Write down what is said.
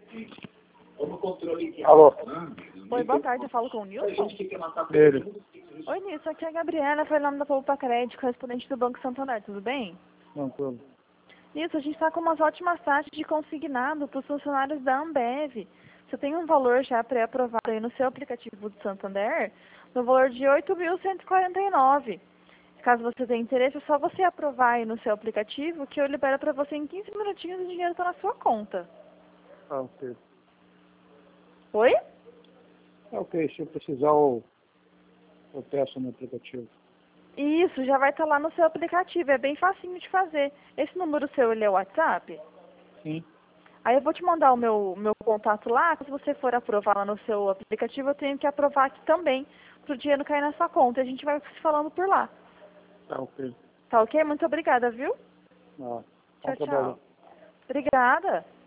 Alô? Oi, boa tarde, eu falo com o Nilson. Ele. Oi, Nilson, aqui é a Gabriela, foi nome da Poupa Crédito, correspondente do Banco Santander, tudo bem? Tranquilo. Nilson, a gente está com umas ótimas taxas de consignado para os funcionários da Ambev. Você tem um valor já pré-aprovado aí no seu aplicativo do Santander, no valor de R$ 8.149. Caso você tenha interesse, é só você aprovar aí no seu aplicativo que eu libero para você em 15 minutinhos e o dinheiro está na sua conta. Ah, ok. Oi? Ok, se eu precisar, eu peço no aplicativo. Isso, já vai estar lá no seu aplicativo, é bem facinho de fazer. Esse número seu, ele é o WhatsApp? Sim. Aí eu vou te mandar o meu contato lá, se você for aprovar lá no seu aplicativo, eu tenho que aprovar aqui também, para o dinheiro cair na sua conta. A gente vai se falando por lá. Tá ok. Tá ok? Muito obrigada, viu? Ah, bom Tchau, trabalho. tchau. Obrigada.